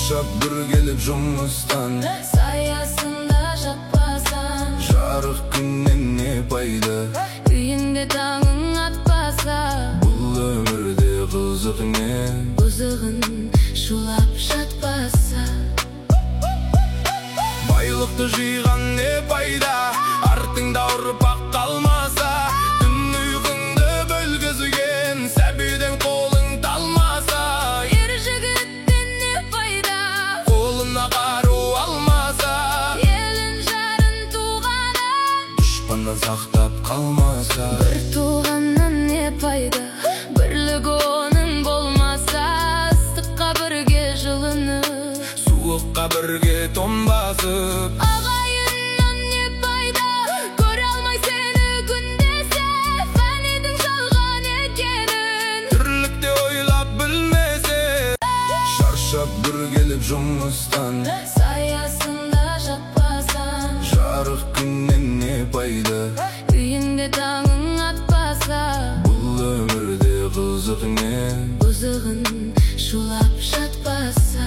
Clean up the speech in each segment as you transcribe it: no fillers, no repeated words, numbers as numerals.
Шаршап бір келіп жұмыстан, саясында жатпасаң, жарық күннен не пайда, үйінде таңың атпаса, бұл өмірде қызық не, бұзығын шулап жатпаса. Байлықты жиған не пайда, артыңда ұрпақ қалмаса, түн ұйқыңды бөлгізген сәбиден қолың талмаса. Ер жігіттен не пайда, Қолына қару алмаса, елін жарын туғаны, дұшпаннан сақтап қалмаса. бір туғаннан не пайда, бірлік оның болмаса, ыстыққа бірге жылыны, Суыққа бірге тоңбасып, ағайыннан не пайда, көре алмай сені күндесе, фәнидің жалған екенін, тірлікте ойлап білмесе. Шаршап бір келіп жұмыстан, саясында жатпасаң, жарық күннен не пайда, үйінде таңың атпаса, бұл өмірде қызық не, бұзығын шулап жатпаса.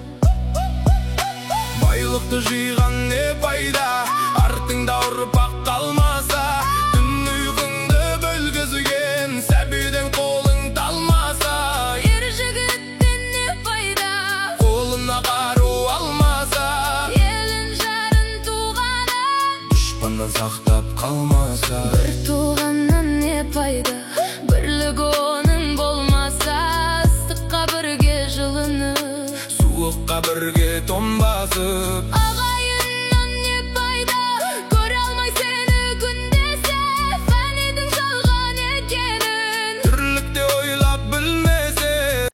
Байлықты жиған не пайда, артыңда ұрпақ қалмаса, түн ұйқыңды бөлгізген сәбиден қолың талмаса. Ер жігіттен не пайда, Қолына қару алмаса, елін жарын туғаны, дұшпаннан сақтап қалмаса. бір туғаннан не пайда, бірлік оның болмаса, ыстыққа бірге жылыны, Суыққа бірге тоңбасып,